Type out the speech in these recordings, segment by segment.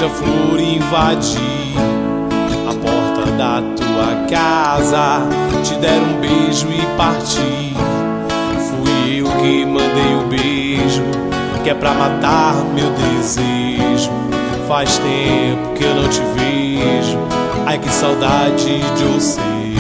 beija-flor invadir a porta da tua casa, te der um beijo e partir. Fui eu que mandei o beijo, que é pra matar meu desejo. Faz tempo que eu não te vejo, ai que saudade de você.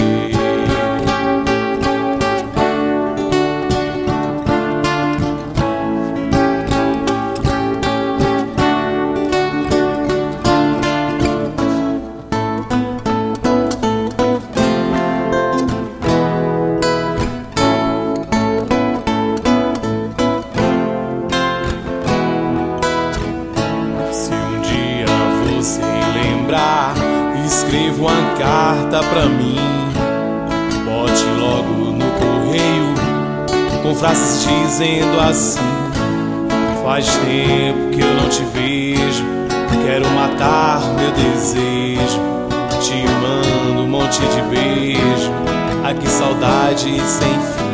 Escreva uma carta pra mim, bote logo no correio, com frases dizendo assim: faz tempo que eu não te vejo, quero matar meu desejo. Te mando um monte de beijo, ai que saudade sem fim.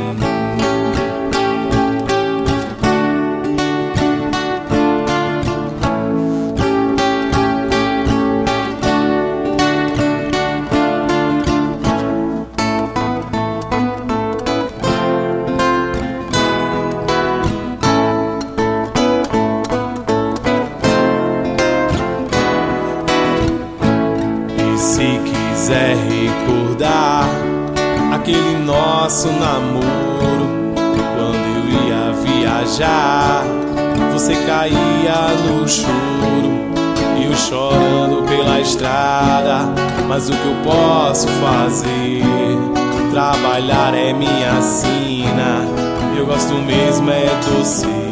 Se quiser recordar aquele nosso namoro, quando eu ia viajar, você caía no choro e eu chorando pela estrada. Mas o que eu posso fazer? Trabalhar é minha sina, eu gosto mesmo é de você.